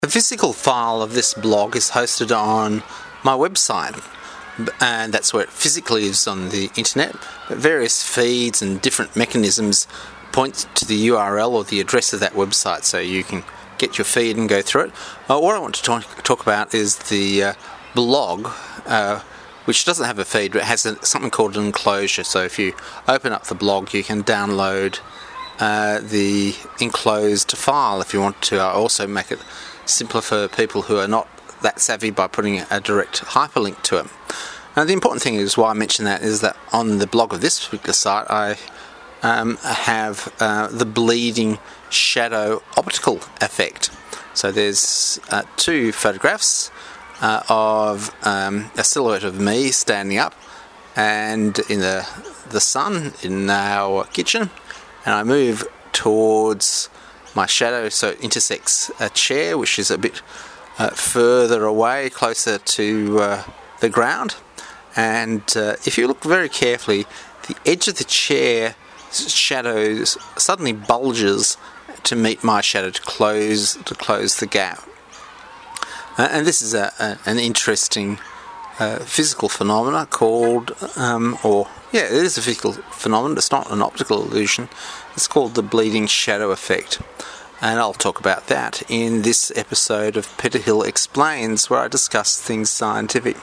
The physical file of this blog is hosted on my website, and that's where it physically is on the internet. But various feeds and different mechanisms point to the URL or the address of that website, so you can get your feed and go through it. What I want to talk about is the blog, which doesn't have a feed, but it has something called an enclosure. So if you open up the blog, you can download the enclosed file if you want to. Also make it simpler for people who are not that savvy by putting a direct hyperlink to it. Now, the important thing is why I mention that is that on the blog of this particular site, I have the bleeding shadow optical effect. So there's two photographs of a silhouette of me standing up and in the sun in our kitchen, and I move towards my shadow, so it intersects a chair which is a bit further away, closer to the ground. And if you look very carefully, the edge of the chair shadows suddenly bulges to meet my shadow to close the gap. And this is an interesting physical phenomena called, it is a physical phenomenon. It's not an optical illusion. It's called the bleeding shadow effect. And I'll talk about that in this episode of Peter Hill Explains, where I discuss things scientific.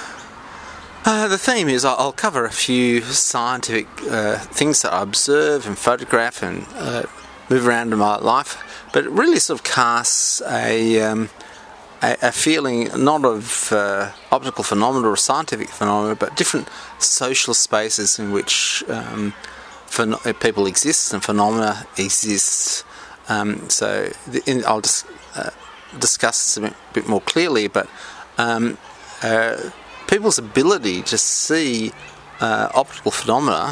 The theme is I'll cover a few scientific things that I observe and photograph and move around in my life, but it really sort of casts a feeling not of optical phenomena or scientific phenomena, but different social spaces in which people exist and phenomena exist. I'll just discuss this a bit more clearly, but people's ability to see optical phenomena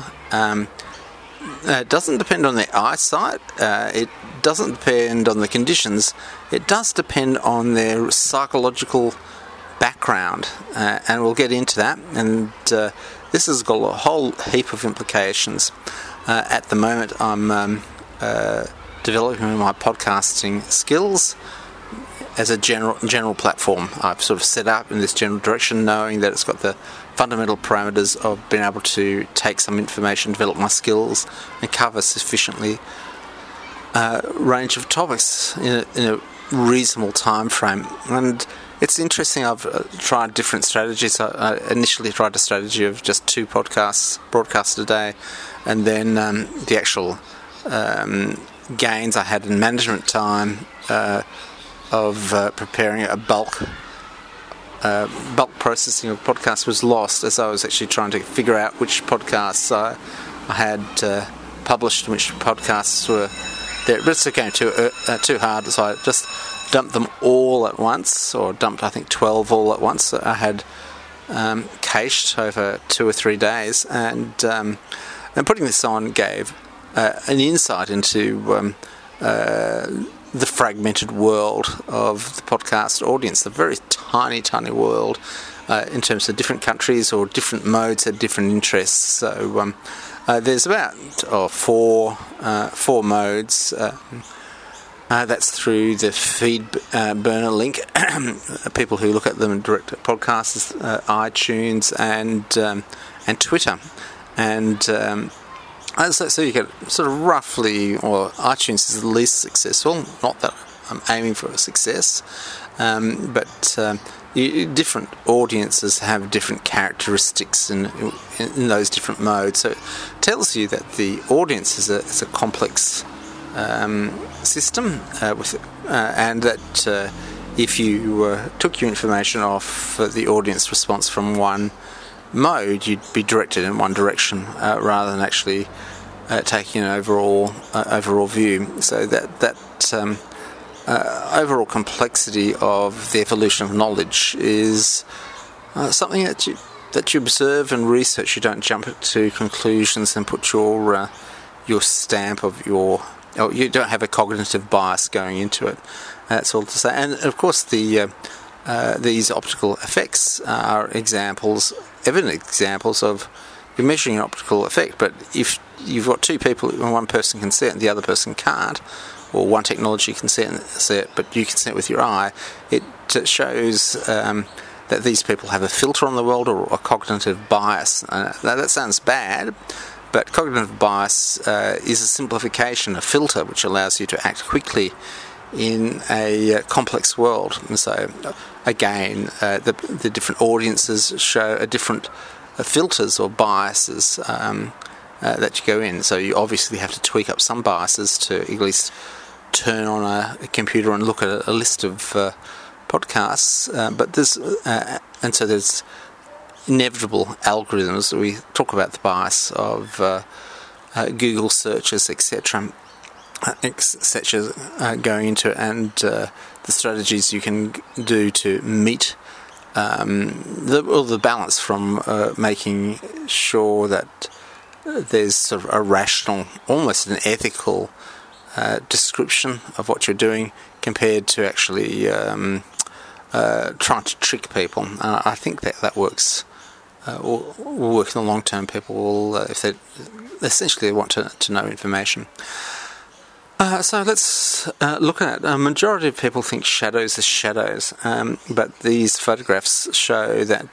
doesn't depend on their eyesight, it doesn't depend on the conditions, it does depend on their psychological background, and we'll get into that. And this has got a whole heap of implications. At the moment I'm developing my podcasting skills as a general platform. I've sort of set up in this general direction, knowing that it's got the fundamental parameters of being able to take some information, develop my skills, and cover sufficiently range of topics in a reasonable time frame. And it's interesting, I've tried different strategies. I initially tried a strategy of just 2 podcasts broadcast a day, and then the actual gains I had in management time of preparing a bulk processing of podcasts was lost, as I was actually trying to figure out which podcasts I had published and which podcasts were there. But it's again too hard, so I just dumped them all at once, or dumped I think 12 all at once. I had cached over 2 or 3 days, and putting this on gave an insight into the fragmented world of the podcast audience, the very tiny world in terms of different countries or different modes had different interests. So there's about 4 modes. That's through the feed burner link. People who look at them and direct at podcasts, iTunes and Twitter, and so you get sort of roughly, or iTunes is the least successful. Not that I'm aiming for a success, but different audiences have different characteristics in those different modes. So it tells you that the audience is a complex system, and that if you took your information off the audience response from one mode, you'd be directed in one direction rather than actually taking an overall view. So that overall complexity of the evolution of knowledge is something that you observe and research. You don't jump to conclusions and put your stamp of you don't have a cognitive bias going into it. That's all to say. And of course these optical effects are evident examples of you're measuring an optical effect, but if you've got 2 people and one person can see it and the other person can't, or one technology can see it, but you can see it with your eye, it shows that these people have a filter on the world or a cognitive bias. Now that sounds bad, but cognitive bias is a simplification, a filter, which allows you to act quickly in a complex world. And so, again, the different audiences show a different filters or biases that you go in. So you obviously have to tweak up some biases to at least turn on a computer and look at a list of podcasts. But there's and so there's inevitable algorithms. We talk about the bias of Google searches, etc. Going into it, and the strategies you can do to meet the balance from making sure that there's sort of a rational, almost an ethical description of what you're doing compared to actually trying to trick people. I think that works. Will work in the long term. People will, if they essentially want to know information. So let's look at it. A majority of people think shadows are shadows, but these photographs show that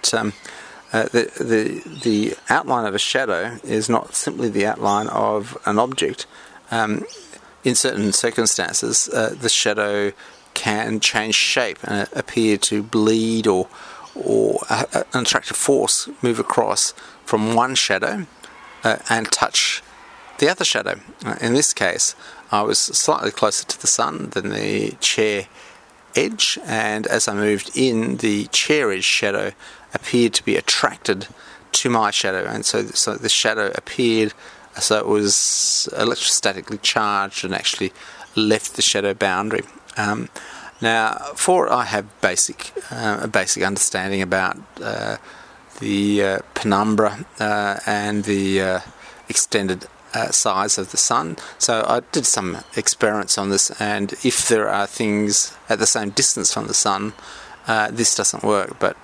the outline of a shadow is not simply the outline of an object. In certain circumstances, the shadow can change shape and appear to bleed or an attractive force move across from one shadow and touch the other shadow. In this case, I was slightly closer to the sun than the chair edge, and as I moved in, the chair edge shadow appeared to be attracted to my shadow, and so the shadow appeared as though it was electrostatically charged and actually left the shadow boundary. Now, for I have a basic understanding about the penumbra and the extended size of the sun. So I did some experiments on this, and if there are things at the same distance from the sun, this doesn't work. But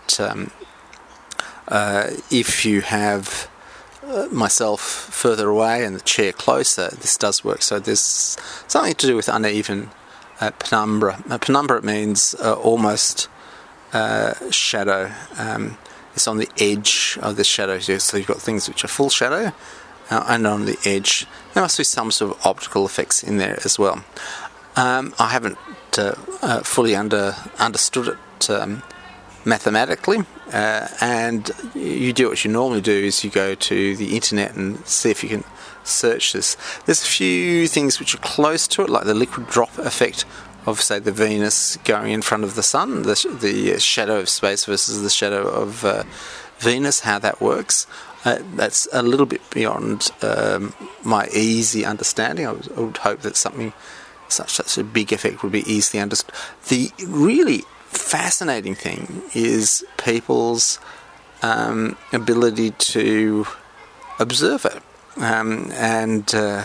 if you have myself further away and the chair closer, this does work. So there's something to do with uneven penumbra. Penumbra means almost shadow. It's on the edge of the shadow. So you've got things which are full shadow, and on the edge there must be some sort of optical effects in there as well. I haven't fully understood it mathematically, and you do what you normally do is you go to the internet and see if you can search this. There's a few things which are close to it, like the liquid drop effect of, say, the Venus going in front of the sun, the shadow of space versus the shadow of Venus, how that works. That's a little bit beyond my easy understanding. I would hope that something such a big effect would be easily understood. The really fascinating thing is people's ability to observe it, and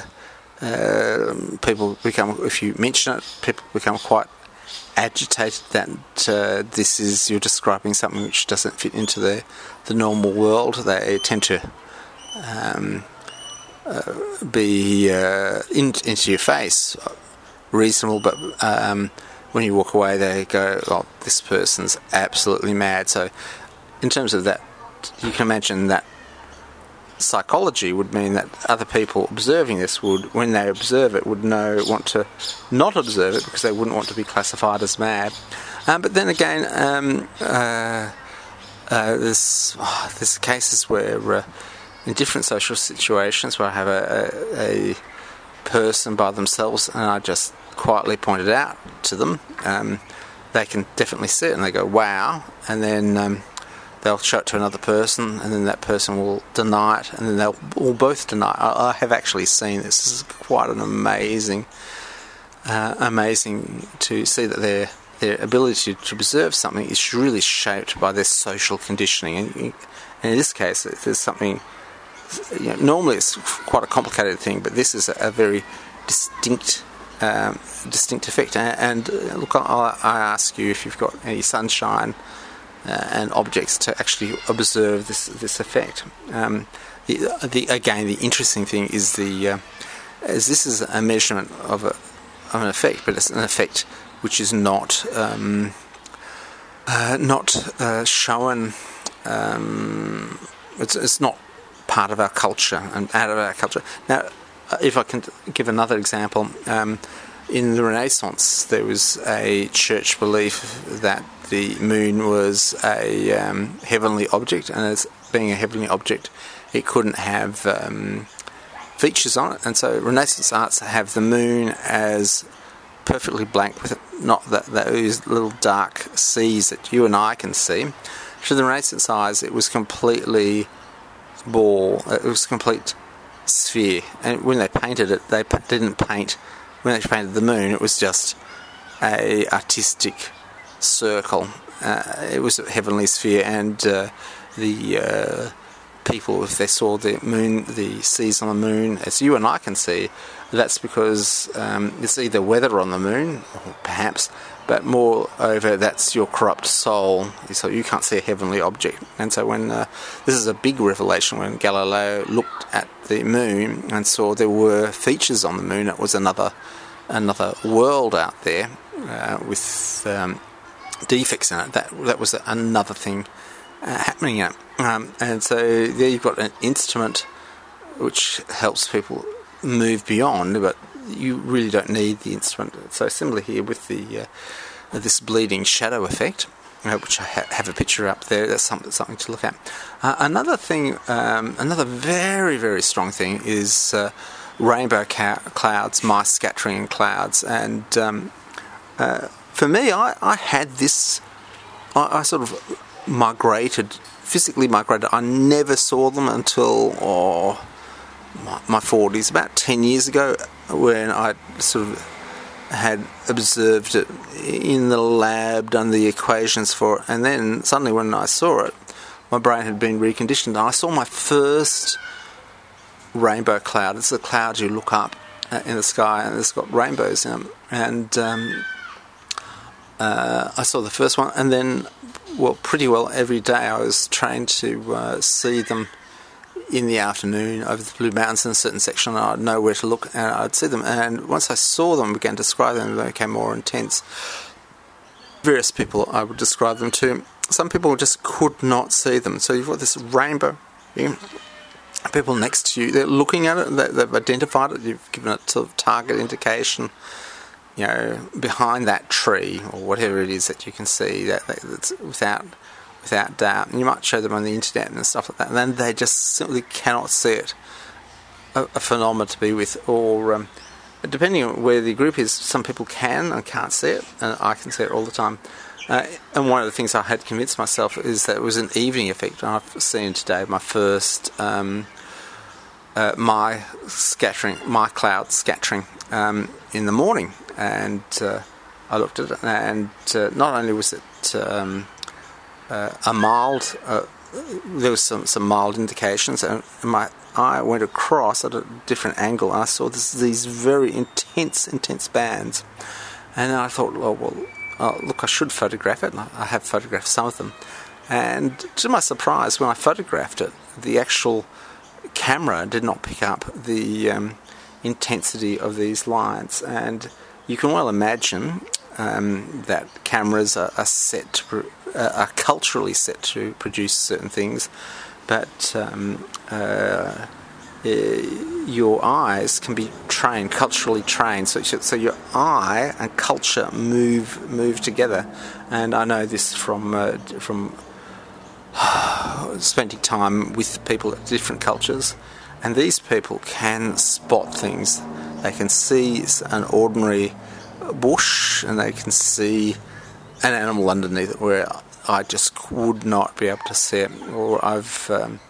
people become, if you mention it, people become quite agitated that you're describing something which doesn't fit into the normal world. They tend to be into your face, reasonable, but when you walk away they go, "Oh, this person's absolutely mad." So in terms of that, you can imagine that psychology would mean that other people observing this would, when they observe it, would want to not observe it because they wouldn't want to be classified as mad. But then again, there's cases where in different social situations where I have a person by themselves and I just quietly point it out to them, they can definitely see it and they go, "Wow," and then they'll show it to another person, and then that person will deny it, and then they'll all both deny it. I have actually seen this. This is quite an amazing to see that their ability to observe something is really shaped by their social conditioning. And in this case, there's something. Normally, it's quite a complicated thing, but this is a very distinct effect. And look, I ask you if you've got any sunshine and objects to actually observe this effect. The interesting thing is as this is a measurement of an effect, but it's an effect which is not shown. It's not part of our culture and out of our culture. Now, if I can give another example, in the Renaissance there was a church belief that the moon was a heavenly object, and as being a heavenly object, it couldn't have features on it, and so Renaissance arts have the moon as perfectly blank, with not those little dark seas that you and I can see. To the Renaissance eyes, it was completely ball. It was a complete sphere, and when they painted it, they didn't paint. When they painted the moon, it was just a artistic circle. It was a heavenly sphere, and the people, if they saw the moon, the seas on the moon, as you and I can see, that's because it's either weather on the moon, perhaps, but moreover, that's your corrupt soul, so you can't see a heavenly object. And so when this is a big revelation, when Galileo looked at the moon and saw there were features on the moon, it was another world out there with defects in it. That was another thing happening in it. And so there you've got an instrument which helps people move beyond, but you really don't need the instrument. So similar here with the this bleeding shadow effect, which I have a picture up there. That's something to look at. Another thing, another very, very strong thing is rainbow clouds, mice scattering in clouds. And for me, I had this. I sort of physically migrated. I never saw them until my 40s, about 10 years ago, when I sort of had observed it in the lab, done the equations for it, and then suddenly when I saw it, my brain had been reconditioned, and I saw my first rainbow cloud. It's a cloud you look up in the sky, and it's got rainbows in them, and I saw the first one, and then, well, pretty well every day I was trained to see them in the afternoon over the Blue Mountains in a certain section, and I'd know where to look, and I'd see them. And once I saw them, began to describe them, they became more intense. Various people I would describe them to. Some people just could not see them. So you've got this rainbow. People next to you, they're looking at it, they've identified it, you've given it sort of target indication, behind that tree or whatever it is that you can see, that's without doubt. And you might show them on the internet and stuff like that, and then they just simply cannot see it. A phenomenon to be with, or depending on where the group is, some people can and can't see it, and I can see it all the time. And one of the things I had convinced myself is that it was an evening effect. I've seen today my first my cloud scattering in the morning, and I looked at it, and not only was it a mild, there was some mild indications, and my eye went across at a different angle, and I saw these very intense bands, and then I thought, look, I should photograph it, and I have photographed some of them, and to my surprise, when I photographed it, the actual camera did not pick up the intensity of these lines, and you can well imagine that cameras are culturally set to produce certain things, but your eyes can be culturally trained, so your eye and culture move together. And I know this from spending time with people of different cultures, and these people can spot things. They can see an ordinary bush, and they can see an animal underneath it where I just would not be able to see it. Or I've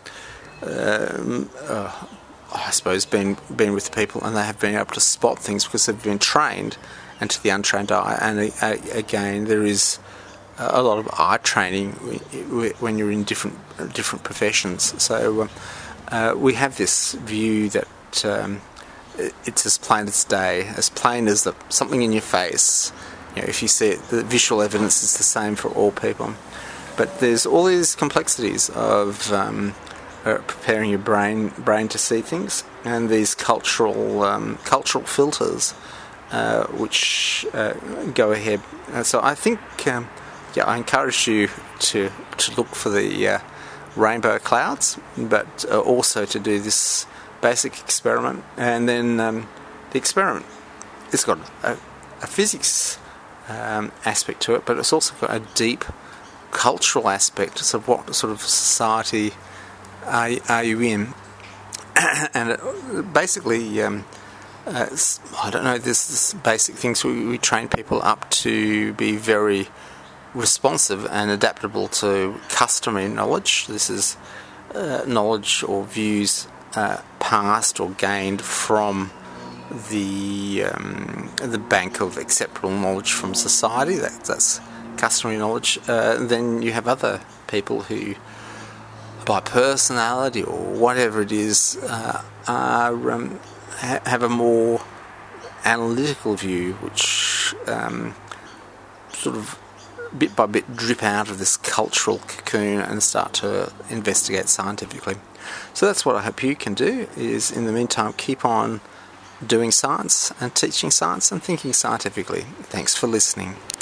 I suppose been with people, and they have been able to spot things because they've been trained, and to the untrained eye. And again, there is a lot of eye training when you're in different professions. So we have this view that it's as plain as day, as plain as something in your face. If you see it, the visual evidence is the same for all people. But there's all these complexities of preparing your brain to see things, and these cultural filters which go ahead. So I think, I encourage you to look for the rainbow clouds, but also to do this basic experiment. And then the experiment, it's got a physics aspect to it, but it's also got a deep cultural aspect. So what sort of society are you in? And basically, I don't know, there's this basic things we train people up to be very responsive and adaptable to customary knowledge. This is knowledge or views passed or gained from the bank of acceptable knowledge from society. That's customary knowledge. Then you have other people who, by personality or whatever it is, have a more analytical view, which sort of bit by bit drip out of this cultural cocoon and start to investigate scientifically. So that's what I hope you can do, is in the meantime keep on doing science and teaching science and thinking scientifically. Thanks for listening.